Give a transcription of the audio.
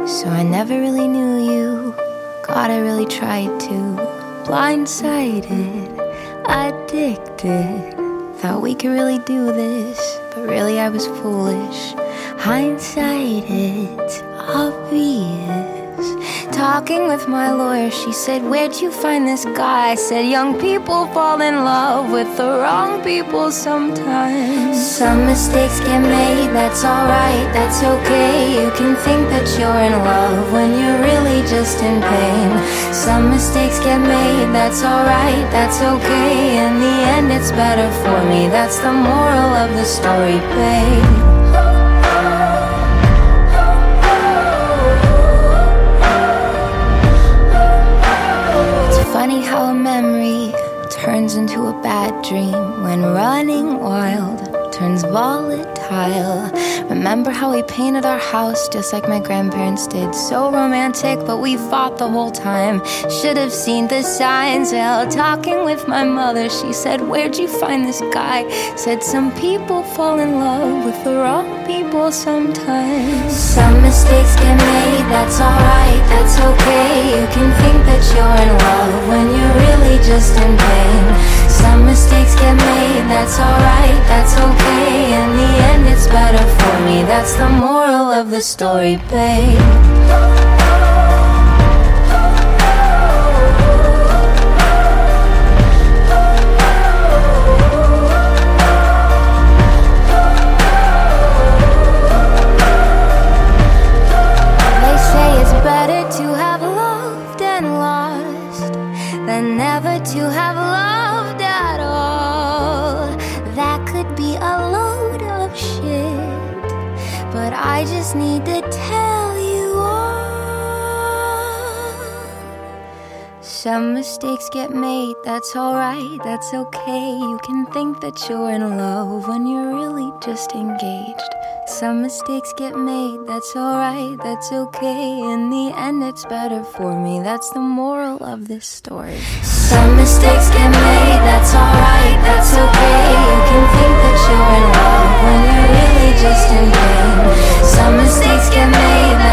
So I never really knew you. God, I really tried to. Blindsided, addicted. Thought we could really do this, but really I was foolish. Hindsight, it's obvious. Talking with my lawyer, she said, where'd you find this guy? I said, young people fall in love with the wrong people sometimes. Some mistakes get made, that's alright, that's okay. You can think that you're in love when you're really just in pain. Some mistakes get made, that's alright, that's okay. In the end it's better for me, that's the moral of the story, babe. Funny how a memory turns into a bad dream when running wild turns volatile. Remember how we painted our house just like my grandparents did? So romantic, but we fought the whole time. Should have seen the signs. Well, talking with my mother, she said, where'd you find this guy? Said, some people fall in love with the wrong people sometimes. Some mistakes get made, that's alright, that's okay. You can think that you're in love when you're really just in pain. Some mistakes get made, that's alright, that's okay. In the end it's better for me, that's the moral of the story, babe. Never to have loved at all. That could be a load of shit, but I just need to tell you all. Some mistakes get made, that's alright, that's okay. You can think that you're in love when you're really just engaged. Some mistakes get made, that's alright, that's okay. In the end it's better for me, that's the moral of this story. Some mistakes get made, that's alright, that's okay. You can think that you're in love when you're really just in pain. Some mistakes get made,